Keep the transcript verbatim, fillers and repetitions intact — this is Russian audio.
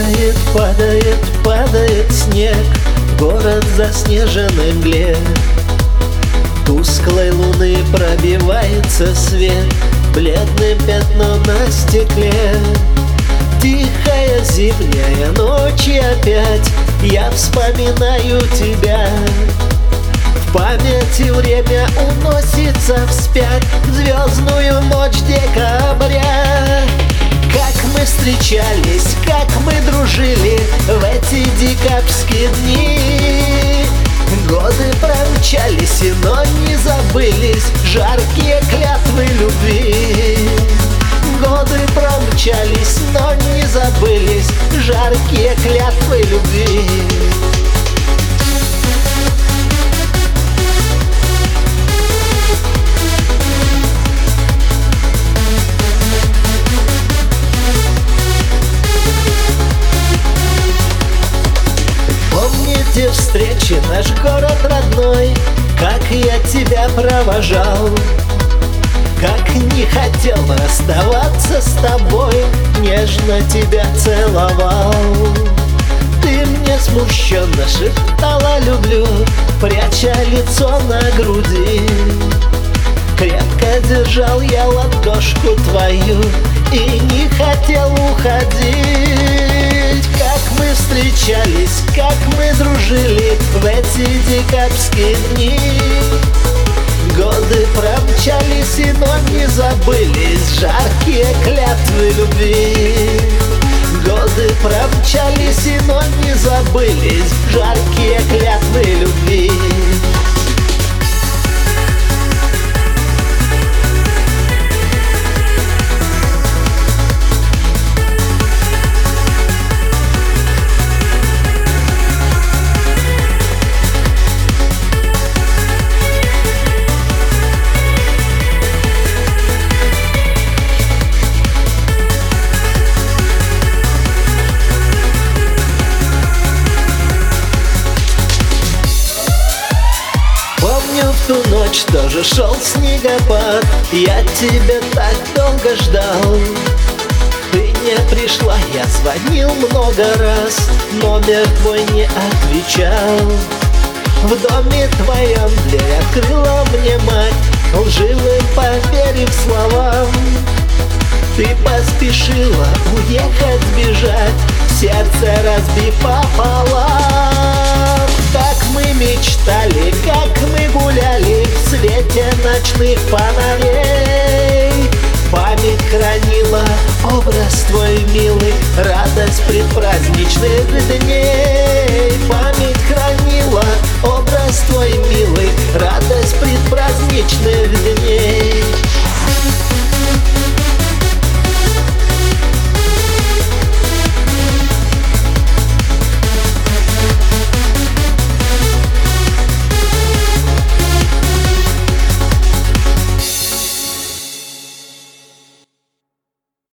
Падает, падает, падает снег, город в заснеженной мгле. Тусклой луны пробивается свет, бледным пятном на стекле. Тихая зимняя ночь, и опять я вспоминаю тебя. В памяти время уносится вспять в звездную ночь декабря. Как мы встречались, как мы дружили в эти декабрьские дни. Годы промчались, но не забылись жаркие клятвы любви. Годы промчались, но не забылись жаркие клятвы любви. Помните встречи, наш город родной, как я тебя провожал, как не хотел расставаться с тобой, нежно тебя целовал. Ты мне смущенно шептала «люблю», пряча лицо на груди. Крепко держал я ладошку твою и не хотел уходить. Как мы встречались, как мы дружили в эти декабрьские дни. Годы промчались, и но не забылись жаркие клятвы любви. Годы промчались, и но не забылись жаркие клятвы любви. В ту ночь тоже шел снегопад, я тебя так долго ждал. Ты не пришла, я звонил много раз, номер твой не отвечал. В доме твоем дверь открыла мне мать, лживым поверив словам. Ты поспешила уехать, сбежать, сердце разбив пополам. Как мы мечтали, как мы гуляли в свете ночных фонарей. Память хранила образ твой милый, радость предпраздничных дней. Память хранила образ твой милый, радость предпраздничных дней.